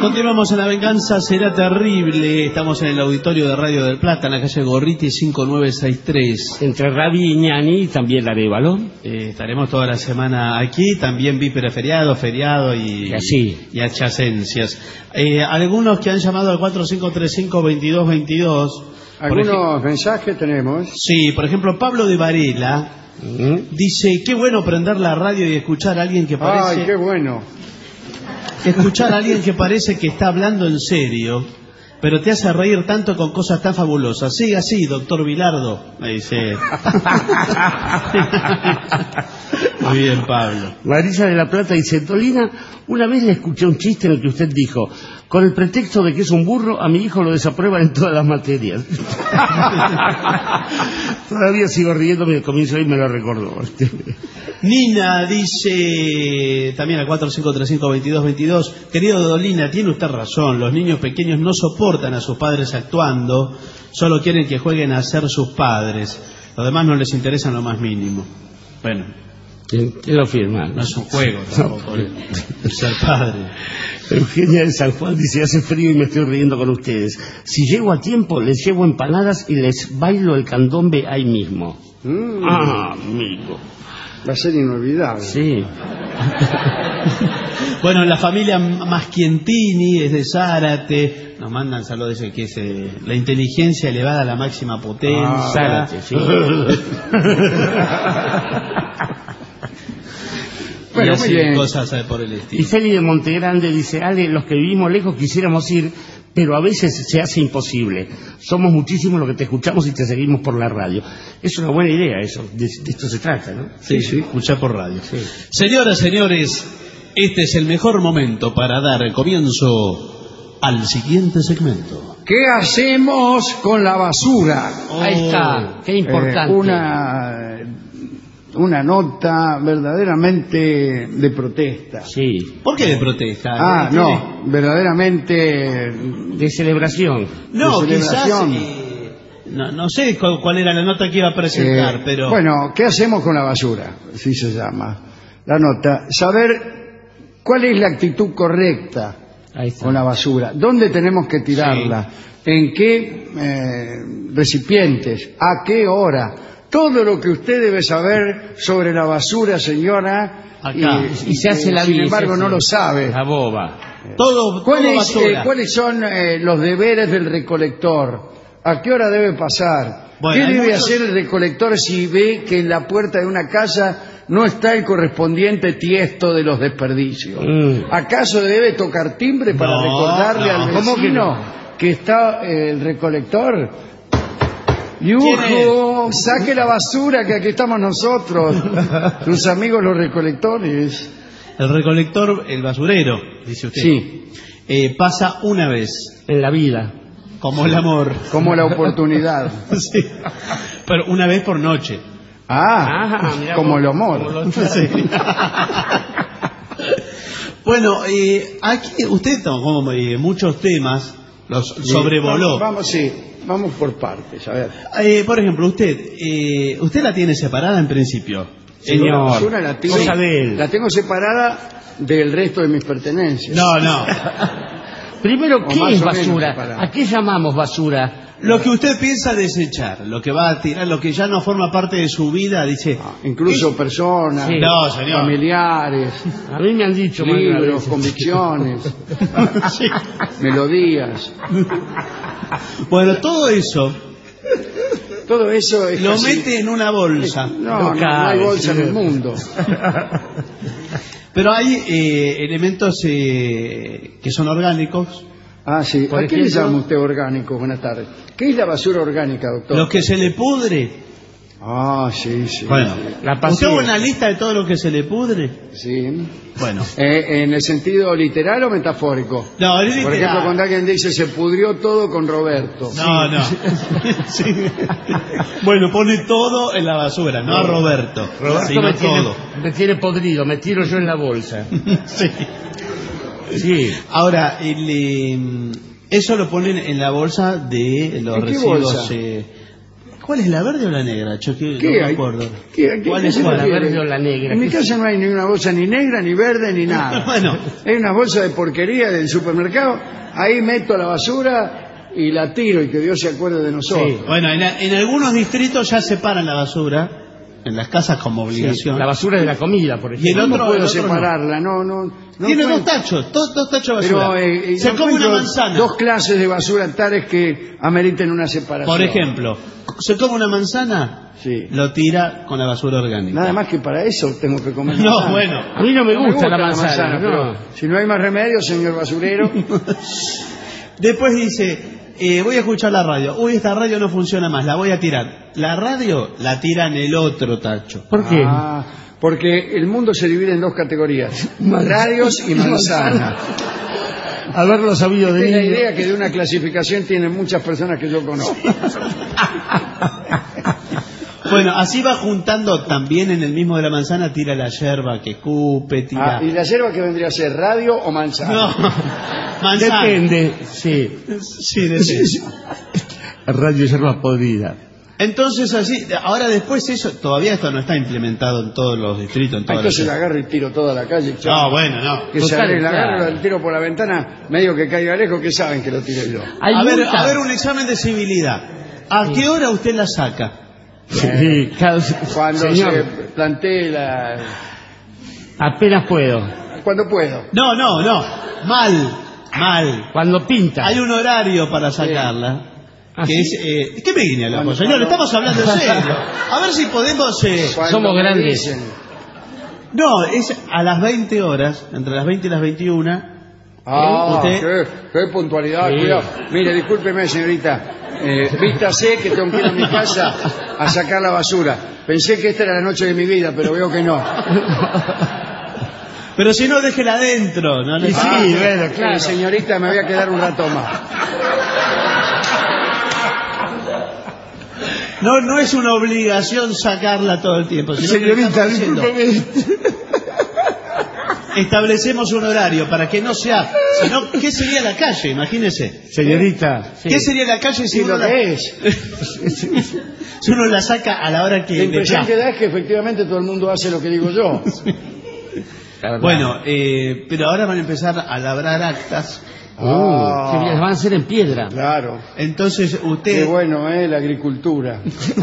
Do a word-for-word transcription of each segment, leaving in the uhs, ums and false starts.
Continuamos en La Venganza Será Terrible. Estamos en el auditorio de Radio del Plata, en la calle Gorriti cinco nueve seis tres. Entre Rabi y Ñani, también Arévalo. Eh, estaremos toda la semana aquí, también víspera feriado, feriado y, y, así. y adyacencias. Eh, algunos que han llamado al cuatro cinco tres cinco, veintidós veintidós. Algunos mensajes tenemos. Sí, por ejemplo, Pablo de Varela uh-huh. dice, qué bueno prender la radio y escuchar a alguien que parece... ¡Ay, qué bueno! Escuchar a alguien que parece que está hablando en serio, pero te hace reír tanto con cosas tan fabulosas. Sigue así, doctor Vilardo, me dice. Muy bien, Pablo. Marisa de la Plata dice, Dolina, una vez le escuché un chiste en el que usted dijo, con el pretexto de que es un burro, a mi hijo lo desaprueba en todas las materias. Todavía sigo riéndome, el comienzo ahí me lo recordó. Nina dice, también al cuatro cinco tres cinco, veintidós veintidós, querido Dolina, tiene usted razón, los niños pequeños no soportan a sus padres actuando, solo quieren que jueguen a ser sus padres, los demás no les interesa en lo más mínimo. Bueno, ¿quién, quién lo firma? No es un juego tampoco, el, el ser padre. Eugenia de San Juan dice, hace frío y me estoy riendo con ustedes. Si llego a tiempo, les llevo empanadas y les bailo el candombe ahí mismo. Mm. Ah, amigo. Va a ser inolvidable. Sí. Bueno, la familia Maschientini es de Zárate. Nos mandan saludos, dice que es eh, la inteligencia elevada a la máxima potencia. Ah, Zárate, sí. Bueno, y así bien. Cosas por el estilo. Y Feli de Montegrande dice, Ale, los que vivimos lejos quisiéramos ir, pero a veces se hace imposible. Somos muchísimos los que te escuchamos y te seguimos por la radio. Es una buena idea eso, de, de esto se trata, ¿no? Sí, sí, escuchar por radio. Sí. Señoras, señores, este es el mejor momento para dar comienzo al siguiente segmento. ¿Qué hacemos con la basura? Oh, ahí está, qué importante. Eh, una... Una nota verdaderamente de protesta. Sí. ¿Por qué de protesta? Ah, no, verdaderamente de celebración. No, de celebración. quizás... Eh, no, no sé cuál, cuál era la nota que iba a presentar, eh, pero... Bueno, ¿qué hacemos con la basura? Así se llama la nota. Saber cuál es la actitud correcta con la basura. ¿Dónde tenemos que tirarla? Sí. ¿En qué eh, recipientes? ¿A qué hora? Todo lo que usted debe saber sobre la basura, señora, acá. Y, y se hace la sin embargo no lo sabe. La boba. Todo, ¿Cuáles, todo eh, ¿Cuáles son eh, los deberes del recolector? ¿A qué hora debe pasar? Bueno, ¿Qué debe muchos... hacer el recolector si ve que en la puerta de una casa no está el correspondiente tiesto de los desperdicios? Mm. ¿Acaso debe tocar timbre para no, recordarle no. al vecino que, no? que está eh, el recolector? Yujo, saque la basura que aquí estamos nosotros, sus amigos los recolectores. El recolector, el basurero, dice usted. Sí. Eh, pasa una vez en la vida. Como el amor. Como la oportunidad. Sí. Pero una vez por noche. Ah, ah mirá, como vos, el amor. Como lo... Sí. Bueno, eh, aquí usted tomó eh, muchos temas, los sobrevoló. Vamos, vamos, sí. Vamos por partes, a ver. Eh, por ejemplo, usted, eh, usted la tiene separada en principio. Señor, yo la tengo, la tengo separada del resto de mis pertenencias. No, no. Primero, ¿qué es basura? ¿A qué llamamos basura? Lo que usted piensa desechar, lo que va a tirar, lo que ya no forma parte de su vida, dice... Ah, incluso ¿qué? Personas, sí. No, señor. Familiares, a mí me han dicho libros, convicciones, sí. Melodías. Bueno, todo eso... Todo eso es lo casi... mete en una bolsa. No, no, no hay bolsa en el mundo. Pero hay eh, elementos eh, que son orgánicos. Ah, sí. ¿A qué le llama usted orgánico? Buenas tardes. ¿Qué es la basura orgánica, doctor? Lo que se le pudre. Ah, sí, sí. Bueno, la ¿usted hace una lista de todo lo que se le pudre? Sí. Bueno. Eh, ¿En el sentido literal o metafórico? No, es literal. Por ejemplo, cuando alguien dice, se pudrió todo con Roberto. No, no. Sí. Bueno, pone todo en la basura, no a Roberto. Roberto sino me, tiene, todo. me tiene podrido, me tiro yo en la bolsa. Sí. Sí. Ahora, el, eh, eso lo ponen en la bolsa de los ¿En qué residuos... bolsa? Eh, ¿Cuál es, la verde o la negra? Yo que ¿Qué no me hay? acuerdo. ¿Qué, qué, ¿Cuál qué es se cuál? La refiere? verde o la negra. En mi casa no hay ni una bolsa ni negra, ni verde, ni nada. Bueno. Hay una bolsa de porquería del supermercado, ahí meto la basura y la tiro y que Dios se acuerde de nosotros. Sí. Bueno, en, en algunos distritos ya separan la basura, en las casas como obligación. Sí, la basura de la comida, por Y el ejemplo. ¿Cómo otro- puedo el otro separarla? No, no. no Tiene dos encuentro- tachos, dos, dos tachos de basura. Pero eh, Se no come una encuentro manzana. dos clases de basura tales que ameriten una separación. Por ejemplo, se come una manzana, Sí. lo tira con la basura orgánica. Nada más que para eso tengo que comer No, manzana. bueno. A mí no me No gusta, la manzana, pero no. si no hay más remedio, señor basurero. Después dice, eh, voy a escuchar la radio. Uy, esta radio no funciona más, la voy a tirar. La radio la tira en el otro tacho. ¿Por qué? Ah, porque el mundo se divide en dos categorías, radios y manzana. Haberlo sabido de Es la niño. idea que de una clasificación tienen muchas personas que yo conozco. Bueno, así va juntando también en el mismo de la manzana, tira la yerba que cupe, tira... Ah, ¿y la yerba que vendría a ser, radio o manzana? No, manzana. Depende, sí. Sí, depende. Radio yerba podrida. Entonces así, ahora después eso, todavía esto no está implementado en todos los distritos, en Ah, todas entonces la las... agarro y tiro toda la calle. chao. No, bueno, no. Que Total, sale, la claro. agarro, la tiro por la ventana, medio que caiga lejos, que saben que lo tiré yo. Hay A ver, multa. a ver un examen de civilidad. ¿A qué hora usted la saca? Sí, cada- Cuando señor, se plantee la... apenas puedo. Cuando puedo. No, no, no. Mal, mal. Cuando pinta. Hay un horario para sacarla. ¿Ah, Que sí? es, eh, ¿Qué me guiña la Cuando- voz, señor? cuando- Estamos hablando en serio. A ver si podemos... eh, Cuando Somos me grandes. dicen, No, es a las veinte horas, entre las veinte y las veintiuna. Ah, Usted- qué, qué puntualidad, Sí. cuidado. Mire, discúlpeme, señorita. Eh, vístase que tengo que ir a mi casa a sacar la basura. Pensé que esta era la noche de mi vida, pero veo que no. Pero si no, déjela adentro. ¿no? Y sí, Ah, bueno, eh, claro. señorita, me voy a quedar un rato más. No, no es una obligación sacarla todo el tiempo. Sino que Señorita, estamos diciendo, discúlpeme. establecemos un horario para que no sea... Sino, ¿qué sería la calle? Imagínese. Señorita, sí. ¿Qué sería la calle si Sí, uno lo la, que es. si uno la saca a la hora La que le impresión da? que da es que efectivamente todo el mundo hace lo que digo yo. La verdad. Bueno, eh, pero ahora van a empezar a labrar actas. Uh, Ah. qué bien, van a ser en piedra. Claro. Entonces Qué usted... bueno, ¿eh? La agricultura.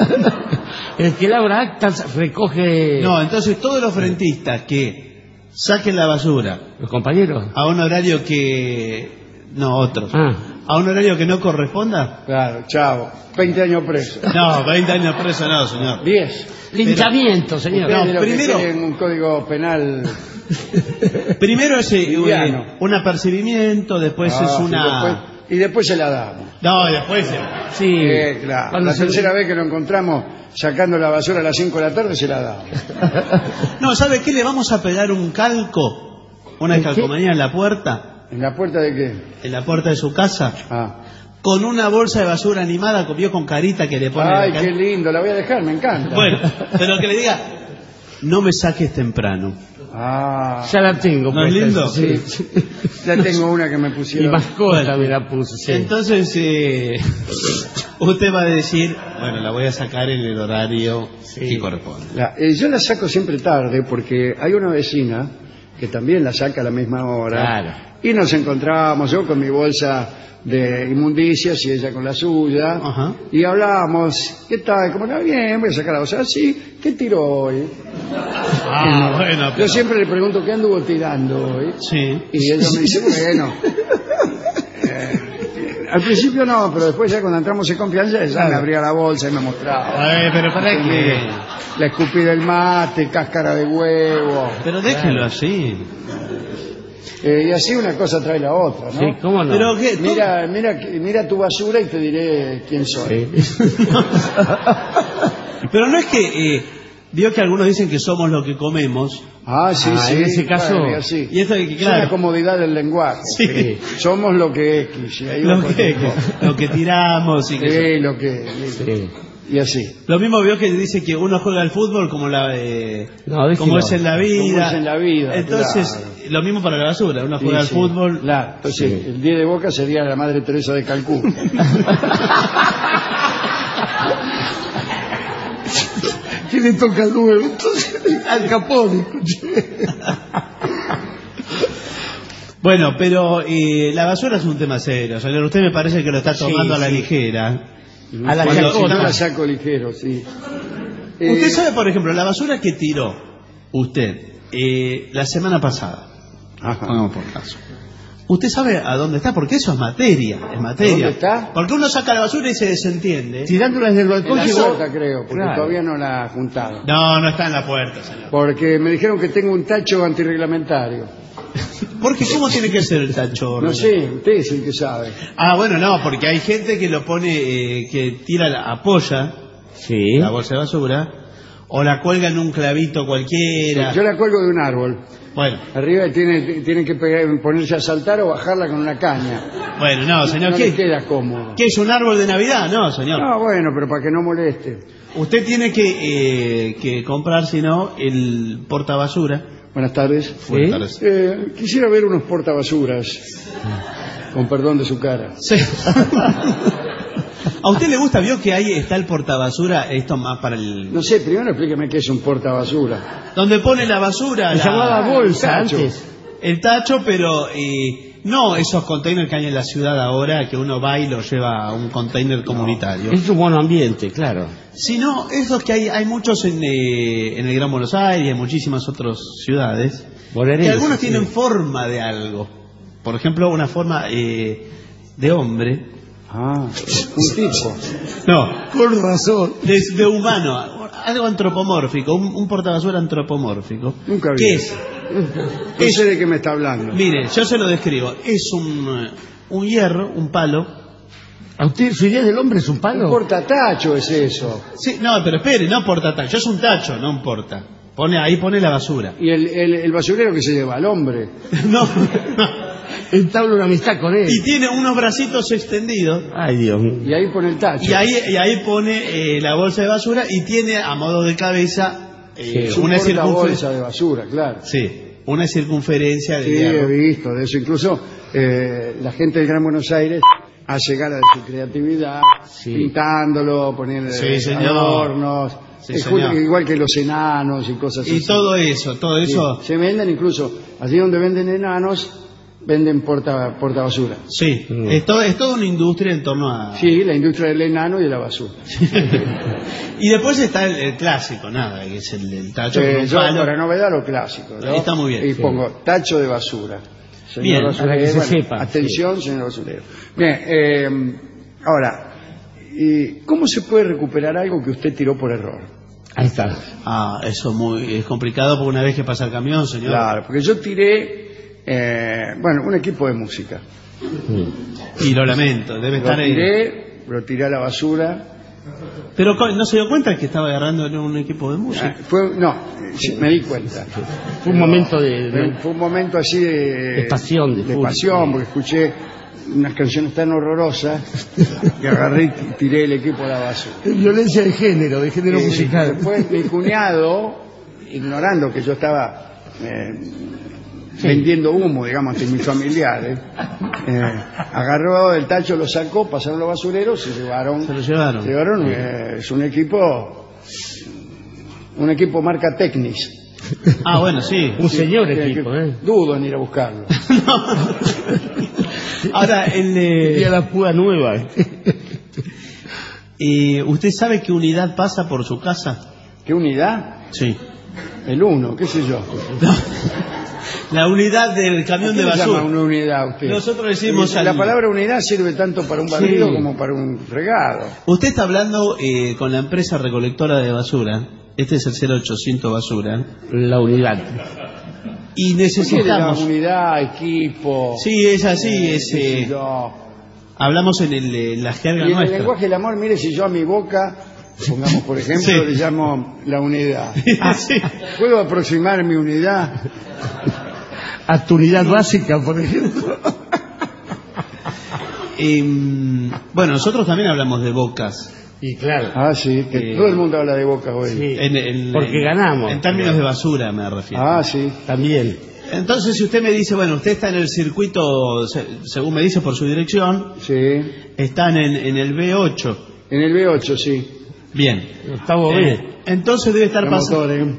El que labra actas recoge No, entonces todos los frentistas que saquen la basura los compañeros. a un horario que... No, otros. Ah, A un horario que no corresponda. Claro, chao. veinte años preso. No, veinte años preso no, señor. diez. linchamiento, señor. No, Depende de lo que primero- quede en un código penal. Primero es eh, Liviano. un apercibimiento, después Ah, es y una... después- Y después se la damos. No, y después... eh, Sí. Eh, claro. Cuando La se- tercera vez que lo encontramos sacando la basura a las cinco de la tarde se la damos. No, ¿sabe qué? Le vamos a pegar un calco, una ¿El qué? calcomanía en la puerta, ¿En la puerta de qué? en la puerta de su casa, Ah. con una bolsa de basura animada, comió con carita que le pone... Ay, la qué cara. lindo, la voy a dejar, me encanta. Bueno, pero que le diga, no me saques temprano. Ah, Ya la tengo. ¿No es puesta, lindo? Sí. ya tengo una que me Y pusieron. mascota me la puse, sí. Entonces, eh, usted va a decir, bueno, la voy a sacar en el horario que corresponde. La- eh, yo la saco siempre tarde porque hay una vecina que también la saca a la misma hora. Claro. Y nos encontrábamos, yo con mi bolsa de inmundicias y ella con la suya. Ajá. Y hablábamos, ¿qué tal? ¿Cómo está? Bien, voy a sacar la bolsa. Sí, ¿qué tiró hoy? Ah, bueno, Yo pero- siempre le pregunto, ¿qué anduvo tirando hoy? Sí. Y ella me dice, bueno. Eh, al principio no, pero después ya cuando entramos en confianza, ella me abría la bolsa y me mostraba. A ver, pero para qué. La escupí del mate, cáscara de huevo. Pero déjelo así. Eh, y así una cosa trae la otra, ¿no? Sí, ¿cómo no? Pero qué, Mira, mira, mira tu basura y te diré quién soy. Sí. pero no es que eh, vio que algunos dicen que somos lo que comemos. Ah, sí, Ah, sí. en ese caso- bueno, y así. Y esto de que, Es claro. una comodidad del lenguaje. Sí. Somos lo que X. Y ahí Lo va que, cualquier lo que tiramos y que cosa. Sí, lo que... Sí. Y así. Lo mismo vio que dice que uno juega al fútbol como la eh, No, déjelo. como es en la vida. Como es en la vida, Entonces, claro. lo mismo para la basura, uno juega Sí, al sí. fútbol. Claro, entonces Sí. el diez de Boca sería la Madre Teresa de Calcuta. que le toca al nueve, entonces al Capone, escuché. Bueno, pero eh, la basura es un tema serio, señor. Usted me parece que lo está tomando Sí, a la sí. ligera. A la Cuando- chacota. no la saco ligero, sí. Usted Eh, sabe, por ejemplo, la basura que tiró usted eh, la semana pasada. Ajá. Pongamos por caso. ¿Usted sabe a dónde está? Porque eso es materia, es materia. ¿Dónde está? Porque uno saca la basura y se desentiende. Tirándola desde el En balcón la llegó... puerta, creo, porque Claro. todavía no la ha juntado. No, no está en la puerta, señor. Porque me dijeron que tengo un tacho antirreglamentario. Porque ¿cómo tiene que ser el tacho? No sé, usted es el que sabe. Ah, bueno, no, porque hay gente que lo pone, eh, que tira, la, apoya Sí. la bolsa de basura, o la cuelga en un clavito cualquiera. Yo la cuelgo de un árbol. Bueno, Arriba tiene, tiene que pegar, ponerse a saltar o bajarla con una caña. bueno, no, señor, No ¿qué, le queda cómodo. ¿qué es un árbol de Navidad? No, señor. No, bueno, pero para que no moleste. Usted tiene que, eh, que comprar, si no, el portabasura. Buenas tardes. Buenas tardes. Eh, quisiera ver unos portabasuras. Con perdón de su cara. Sí. ¿A usted le gusta? ¿Vio que ahí está el portabasura? Esto más para el... No sé, primero explíqueme qué es un portabasura. Donde pone la basura. Se la- llamaba bolsa tacho. antes. El tacho, pero eh, no esos containers que hay en la ciudad ahora, que uno va y lo lleva a un container comunitario. Es un buen ambiente, claro. Sino esos que hay, hay muchos en, eh, en el Gran Buenos Aires y en muchísimas otras ciudades, Bonaerense, que algunos sí. tienen forma de algo. Por ejemplo, una forma eh, de hombre. Ah, un tipo. No, Con razón. de, de humano, algo antropomórfico, un, un portabasura antropomórfico. Nunca vi. ¿Qué es? No sé de qué me está hablando. Mire, yo se lo describo. Es un, eh, un hierro, un palo. ¿A usted su idea del hombre es un palo? Un portatacho es eso. Sí, no, pero espere, no portatacho, es un tacho, no un porta. Pone, ahí pone la basura. Y el, el, el basurero que se lleva al hombre. No, no. Entabla una amistad con él. Y tiene unos bracitos extendidos. Ay, Dios mío. Y ahí pone el tacho. Y ahí, y ahí pone eh, la bolsa de basura y tiene a modo de cabeza eh, Es un una portabolsa circunferencia. de basura, claro. Sí, una circunferencia de Sí, hierro. he visto de eso. Incluso eh, la gente del Gran Buenos Aires hace gala de su creatividad, Sí. pintándolo, poniendo Sí, señor. adornos, Sí, es señor. ju- igual que los enanos y cosas así. Y todo eso, todo Sí. eso. Se venden incluso, allí donde venden enanos, venden porta, portabasura. Sí, Mm. es, todo, es toda una industria en torno a... Sí, la industria del enano y de la basura. Y después está el, el clásico, nada, que es el, el tacho con Eh, un yo, palo. para novedad, lo clásico. ¿no? Ahí está muy bien, Y sí. pongo tacho de basura. Señor Bien, basurero, para que se bueno, sepa, atención, señor basurero. Bien, eh, ahora, ¿y ¿cómo se puede recuperar algo que usted tiró por error? Ahí está. Ah, eso muy, es complicado porque una vez que pasa el camión, señor. Claro, porque yo tiré, eh, bueno, un equipo de música. Y lo lamento, debe Lo estar ahí. tiré, lo tiré a la basura. Pero co- no se dio cuenta que estaba agarrando en un equipo de Ah, música. Fue, no, eh, sí, me di cuenta. Fue un momento de... Fue, de- fue un momento así de, De pasión, de furia. pasión, porque escuché unas canciones tan horrorosas que agarré y tiré el equipo a la basura. violencia de género, de género Eh, musical. Después mi cuñado, ignorando que yo estaba eh, vendiendo humo, digamos, ante mis familiares, eh, agarró el tacho, lo sacó, pasaron los basureros, se llevaron. Se lo llevaron. se llevaron, eh, es un equipo, un equipo marca Technis. Ah, bueno, sí. Un señor Que- equipo, que ¿eh? Dudo en ir a buscarlo. Ahora, el, Y a eh, la púa nueva. eh, ¿usted sabe qué unidad pasa por su casa? ¿Qué unidad? Sí. El uno, qué sé yo. La unidad del camión ¿Qué de le llama basura. una unidad usted? Nosotros decimos La al- palabra unidad sirve tanto para un barrido Sí. como para un fregado. Usted está hablando eh, con la empresa recolectora de basura. Este es el cero ochocientos basura. La unidad. Y ¿Qué le llama necesitamos... unidad, equipo? Sí, es así, eh, es... qué sé eh, yo. hablamos en, el, en la jerga Y en el nuestra. lenguaje del amor, mire, si yo a mi boca, pongamos por ejemplo, Sí. le llamo la unidad. Sí. ¿Puedo aproximar mi unidad? A tu unidad básica, por ejemplo. Em, bueno, nosotros también hablamos de bocas. Y claro. Ah, sí, que Eh, todo el mundo habla de boca hoy. Sí. En- en- Porque en- ganamos. En términos de basura me refiero. Ah, sí. También. Entonces, si usted me dice, bueno, usted está en el circuito, se- según me dice por su dirección, Sí. están en, en el B ocho. En el B ocho, sí. Bien. Octavo B. Eh, entonces debe estar pasando...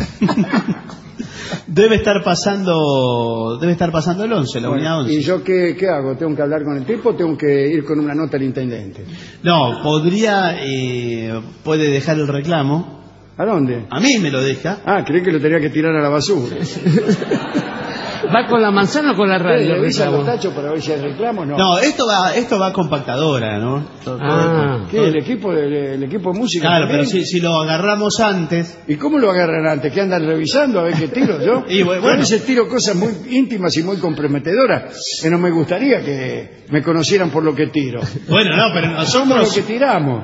Debe estar pasando debe estar pasando el once, la Bueno, unidad once. ¿y yo qué, qué hago? ¿Tengo que hablar con el tipo o tengo que ir con una nota al intendente? No, podría, eh, puede dejar el reclamo. ¿A dónde? A mí me lo deja. Ah, creí que lo tenía que tirar a la basura. ¿Va con la manzana o con la radio? ¿Revisa los tachos para ver si hay reclamo? No. No, esto va esto va compactadora, ¿no? Todo- todo Ah. esto. ¿Qué? ¿El equipo de, el equipo de música? Claro, también? pero si, si lo agarramos antes... ¿Y cómo lo agarran antes? ¿Que andan revisando a ver qué tiro yo? Y bueno, Yo a veces tiro cosas muy íntimas y muy comprometedoras que no me gustaría que me conocieran por lo que tiro. Bueno, no, pero Somos lo nosotros... que tiramos.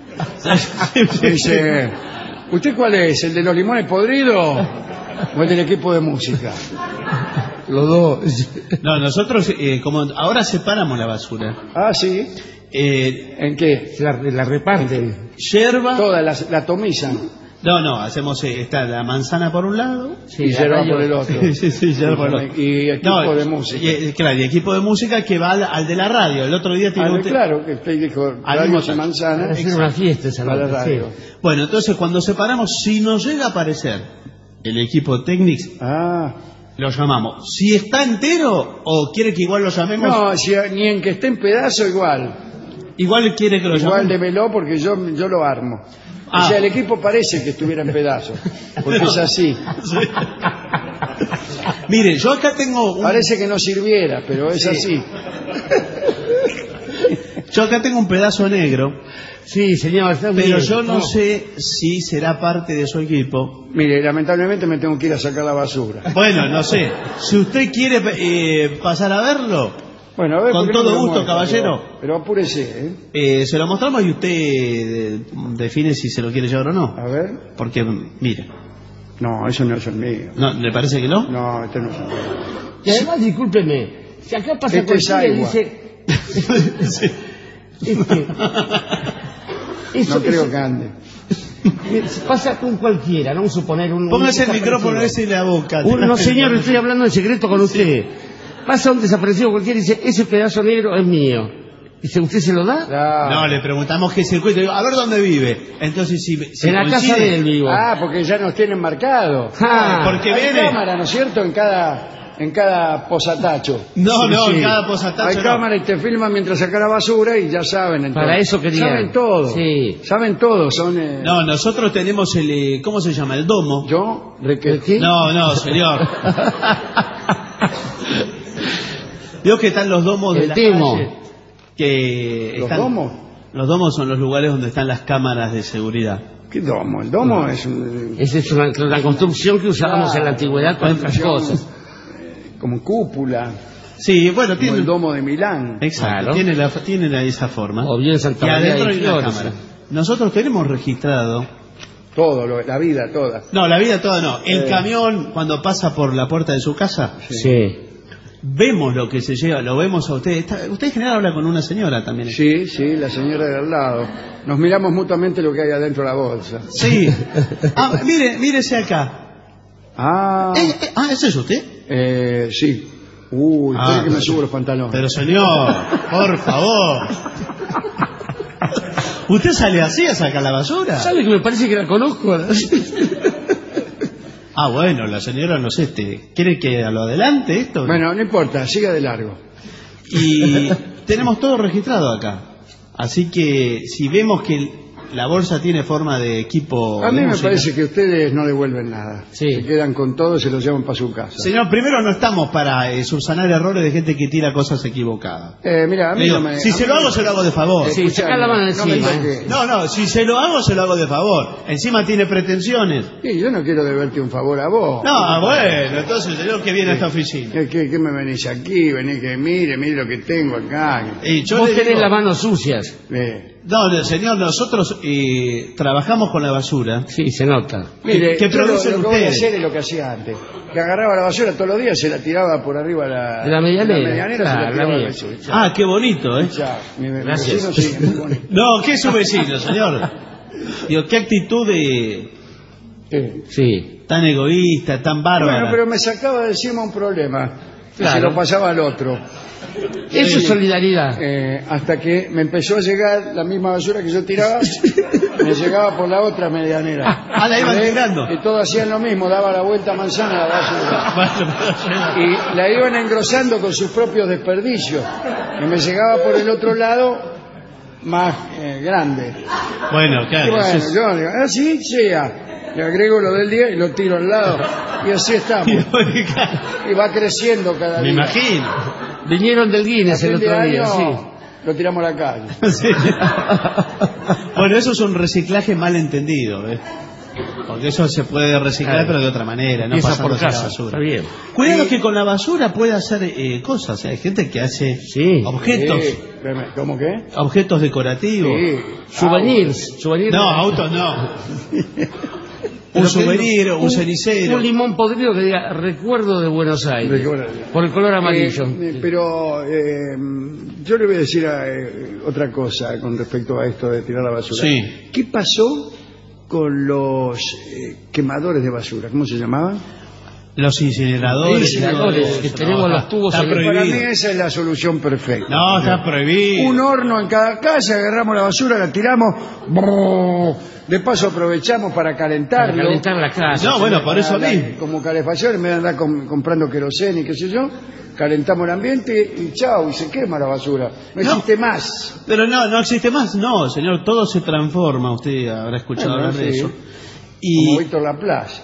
Dice, ¿usted cuál es? ¿El de los limones podridos o el del equipo de música? Los dos. No, nosotros, eh, como ahora separamos la basura. Ah, sí. Eh, ¿En qué? La, la reparten. yerba... Todas las la tomizan No, no, hacemos, eh, está la manzana por un lado... Sí, y la yerba radio- por el otro. Sí, sí, yerba por el otro. Y equipo No, de música. y, eh, claro, y equipo de música que va al, al de la radio. El otro día tiene Ah, usted... claro, que usted dijo Al radio mismo y tiempo. manzana Es una fiesta esa para la noche, radio. sí. Bueno, entonces cuando separamos, si nos llega a aparecer el equipo Technics, Ah, lo llamamos. Si está entero o quiere que igual lo llamemos, no, si, ni en que esté en pedazo igual. igual quiere que lo Igual llamemos. démelo porque yo, yo lo armo. Ah. O sea, el equipo parece que estuviera en pedazos, porque es así. Mire, yo acá tengo un, Parece que no sirviera, pero es Sí. así. yo acá tengo un pedazo negro, Sí, señor. Está pero bien. yo no sé si será parte de su equipo. Mire, lamentablemente me tengo que ir a sacar la basura. Bueno, no sé. Si usted quiere eh, pasar a verlo, Bueno, a ver, Con ¿por qué no todo me lo gusto, muestra? caballero. Pero, pero apúrese, ¿eh? eh, se lo mostramos y usted eh, define si se lo quiere llevar o no. A ver. Porque, mire, No, eso no es el mío. ¿no, ¿le parece que no? No, este no es el mío. Y además, discúlpeme, si acá pasa Este es cualquiera y agua. dice... Sí. Este, eso, No creo eso- que ande. pasa con cualquiera, no vamos a suponer un... Póngase un el micrófono desaparecido. ese en la boca. Un- no, señor, estoy hablando en secreto con usted. Pasa un desaparecido cualquiera y dice, ese pedazo negro es mío. Dice, ¿usted se lo da? Claro. No, le preguntamos qué circuito. Digo, a ver dónde vive. Entonces, si, si En la casa coincide- de él vivo. Ah, porque ya nos tienen marcado. Ah, porque Hay viene. cámara, ¿no es cierto? En cada, en cada posatacho. No, Sí, no, sí. en cada posatacho. Hay no. cámara y te filman mientras sacas la basura y ya saben. Entonces. Para eso quería. Saben todo. Sí. Saben todo. Son. eh, No, nosotros tenemos el. eh, ¿Cómo se llama? El domo. Yo, Reque- ¿El qué? No, no, señor. Vio que están los domos de El la temo. calle, que ¿Los están- domos? Los domos son los lugares donde están las cámaras de seguridad. ¿Qué domo? El domo es un, Esa es una, una construcción que usábamos Ah, en la antigüedad para otras construcción, cosas. eh, como cúpula, Sí, bueno, como tiene el domo de Milán. Exacto, Claro. tiene, la, tiene la- esa forma. O bien Santa y María adentro de hay una Flores, cámara. sí. Nosotros tenemos registrado. Todo, lo- la vida toda. No, la vida toda no. El Eh. camión, cuando pasa por la puerta de su casa, Sí. vemos lo que se lleva, lo vemos a usted. Está- usted en general habla con una señora también. Sí, sí, la señora de al lado. Nos miramos mutuamente lo que hay adentro de la bolsa. Sí. Ah, mire, mírese acá. Ah, Eh, eh, ah, ¿ese es usted? eh, sí. Uy, Ah, espere que me subo los pantalones. Pero señor, por favor. ¿Usted sale así a sacar la basura? ¿Sabe que me parece que la conozco? Ah, bueno, la señora no sé, este, ¿quiere que a lo adelante esto? Bueno, no importa, siga de largo. Y tenemos todo registrado acá. Así que si vemos que la bolsa tiene forma de equipo A mí de me música- parece que ustedes no devuelven nada. Sí. Se quedan con todo y se lo llevan para su casa. Señor, primero no estamos para eh, subsanar errores de gente que tira cosas equivocadas. Eh, mira, a mí Digo, no me... si a se mí- lo hago, se lo hago de favor. Sí, Escuchame, saca la mano no me encima, toques. No, no, si se lo hago, se lo hago de favor. Encima tiene pretensiones. Sí, yo no quiero deberte un favor a vos. No, bueno, entonces señor que viene a esta oficina. ¿Qué, qué, qué me venís aquí? Venís que mire, mire lo que tengo acá. Y yo Vos le tenés digo- las manos sucias. Eh, No, no, señor, nosotros eh, trabajamos con la basura. Sí, se nota. Mire, ¿Qué yo lo, producen lo que voy a ustedes? hacer es lo que hacía antes. Que agarraba la basura todos los días, se la tiraba por arriba a la, De la medianera. de la medianera, se Claro, la la tiraba al mía. vecino. Ah, qué bonito, ¿eh? Ya, mi, mi Gracias. vecino sí, muy bonito. No, ¿qué es su vecino, señor? Digo, qué actitud de Sí. Sí. tan egoísta, tan bárbara. Bueno, pero me sacaba de encima un problema. Que Claro. se lo pasaba al otro. Eso es solidaridad. Eh, hasta que me empezó a llegar la misma basura que yo tiraba me llegaba por la otra medianera. Ah, la iban tirando. Y todos hacían lo mismo, daba la vuelta a manzana a la basura. Y la iban engrosando con sus propios desperdicios. Y me llegaba por el otro lado más eh, grande. Bueno, claro. Y bueno, eso es... yo digo, así sea. Le agrego lo del día y lo tiro al lado. Y así estamos. Y va creciendo cada Me día. imagino. Vinieron del Guinness el Fin de otro día, año, sí. lo tiramos a la calle. Sí. Bueno, eso es un reciclaje mal entendido, ¿eh? Porque eso se puede reciclar, Claro. pero de otra manera, no Empieza por pasándose la casa, basura. está bien. Cuidado Y- que con la basura puede hacer eh, cosas. ¿eh? Hay gente que hace Sí. objetos, Sí. ¿Cómo qué? objetos decorativos. Sí. Souvenirs. souvenirs No, de- autos no. Pero Un souvenir, un, un cenicero. Un limón podrido que diga recuerdo de Buenos Aires. Recuerdo. Por el color amarillo. Eh, eh, pero eh, yo le voy a decir eh, otra cosa con respecto a esto de tirar la basura. Sí. ¿Qué pasó con los eh, quemadores de basura? ¿Cómo se llamaban? Los incineradores. Incineradores, todo que eso. tenemos No, los está- tubos está en el- Para mí prohibido. esa es la solución perfecta. No, está prohibido. Un horno en cada casa, agarramos la basura, la tiramos, brrr, de paso aprovechamos para calentarlo. Para calentar la casa. No, bueno, por eso Para la- mismo. Como calefacción, en vez de andar com- comprando queroseno y qué sé yo, calentamos el ambiente y chao, y se quema la basura. No, No. existe más. Pero no, no existe más. No, señor, todo se transforma. Usted habrá escuchado Bueno, hablar de sí. eso. Como Y Víctor Laplace.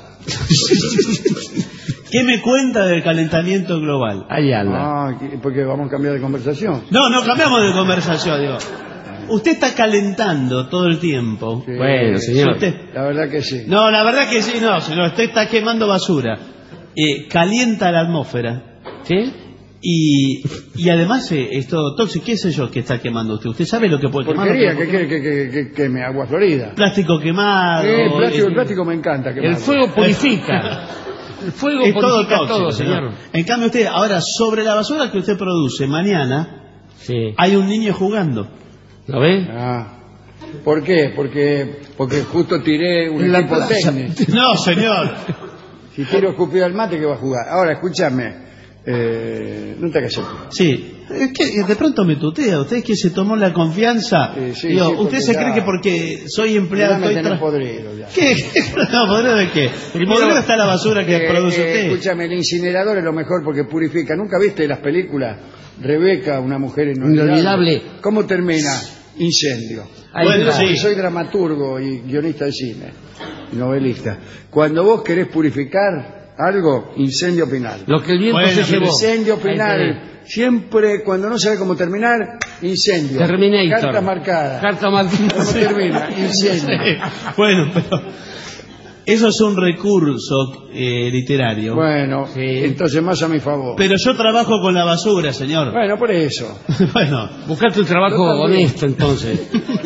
¿qué me cuenta del calentamiento global? Ahí anda. Ah, ¿qué- porque vamos a cambiar de conversación. No, no cambiamos de conversación, digo. Usted está calentando todo el tiempo. Sí. Bueno, señor. Usted- La verdad que sí. No, la verdad que sí, no, señor. Usted está quemando basura. Eh, calienta la atmósfera. ¿Qué? Y, y además, eh, esto tóxico, qué sé yo que está quemando usted. ¿Usted sabe lo que puede quemar? Porquería, Lo que que- quiere que, que, que queme agua florida. Plástico quemado. Sí, el plástico, eh, el plástico me encanta. El quemarlo. fuego purifica. El fuego es todo purifica tóxico, todo, señor. señor. En cambio usted, ahora, sobre la basura que usted produce mañana, Sí. hay un niño jugando. ¿Lo ve? Ah. ¿Por qué? Porque, porque justo tiré un En la equipo plaza. técnico. No, señor. Si tiro escupido al mate, ¿qué va a jugar? Ahora, escúchame. Eh, no te hagas el- Sí, es que de pronto me tutea. Usted es que se tomó la confianza. Sí, sí, Digo, sí, porque usted se ya- cree que porque soy empleado Ya me estoy tenés tra- podrido ya. ¿Qué? No, ¿podrido de qué? Primero- Podrido está la basura que Eh, produce eh, usted. Escúchame, el incinerador es lo mejor porque purifica. ¿Nunca viste las películas? Rebeca, una mujer inolvidable. Inolvidable. ¿Cómo termina? Incendio. Ahí Bueno, está. sí. Soy dramaturgo y guionista de cine, y novelista. Cuando vos querés purificar algo, incendio final. Lo que el viento Bueno, se pero llevó. Incendio Ahí final. tenés. Siempre, cuando no sabe cómo terminar, incendio. Terminator. Carta marcada. Carta marcada. ¿Cómo termina? Incendio. Bueno, pero eso es un recurso eh, literario. Bueno, Sí. entonces más a mi favor. Pero yo trabajo con la basura, señor. Bueno, por eso. Bueno, Buscate un trabajo Yo también. honesto, entonces.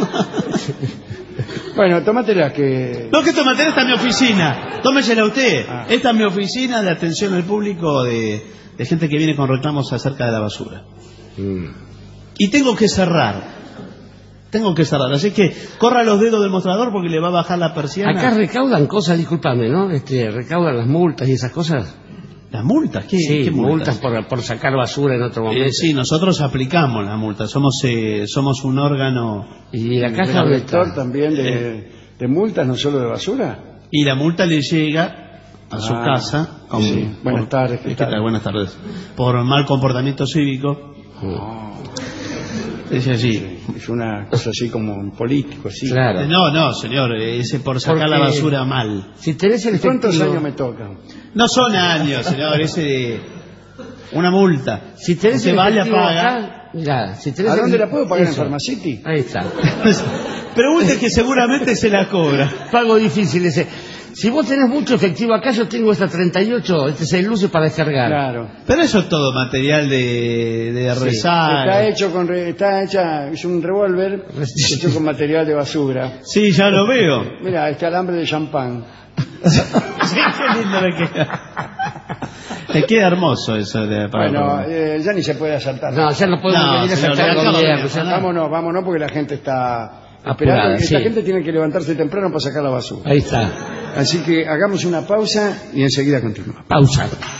Bueno, tómatela que... no, que esta materia está en mi oficina. Tómesela usted. Ah. Esta es mi oficina de atención al público de, de gente que viene con reclamos acerca de la basura. Mm. Y tengo que cerrar. Tengo que cerrar. Así que corra los dedos del mostrador porque le va a bajar la persiana. Acá recaudan cosas, discúlpame, ¿no? Este, recaudan las multas y esas cosas. ¿Las multas? ¿Qué, Sí, qué multas por, por sacar basura en otro momento. Eh, sí, nosotros aplicamos las multas. Somos eh, somos un órgano. Y la El caja dónde lector está. también de, de multas, no solo de basura. Y la multa le llega a su Ah, casa. con- sí. Buenas por- tardes, ¿qué ¿qué tal? tal? Buenas tardes. Por mal comportamiento cívico. Es así. Es una cosa así como un político, sí. Claro. No, no, señor, ese por sacar la Porque- basura mal. Si tenés el efectivo... ¿Cuántos años me tocan? No son años, señor, ese una multa. Si tenés Usted el va, la efectivo paga. acá, mirá, si tenés ¿A el- dónde la puedo pagar? ¿En Eso. Pharmacity? Ahí está. Pregunte que seguramente se la cobra. Pago difícil ese. Si vos tenés mucho efectivo acá, yo tengo esta treinta y ocho, este seis luces para descargar. Claro. Pero eso es todo material de, de Sí. rezar. Está hecho con re- está hecha es un revólver hecho con material de basura. Sí, ya lo veo. Mira, este alambre de champán. Sí, qué lindo le queda. Le queda hermoso eso de para Bueno, eh, ya ni se puede asaltar. No, ya no podemos No, venir a señor, sacar le el acabo de gobierno, afanar. ya- Vámonos, vámonos porque la gente está Apurada, esperando. Esta sí. gente tiene que levantarse temprano para sacar la basura. Ahí está. Así que hagamos una pausa y enseguida continuamos. Pausa.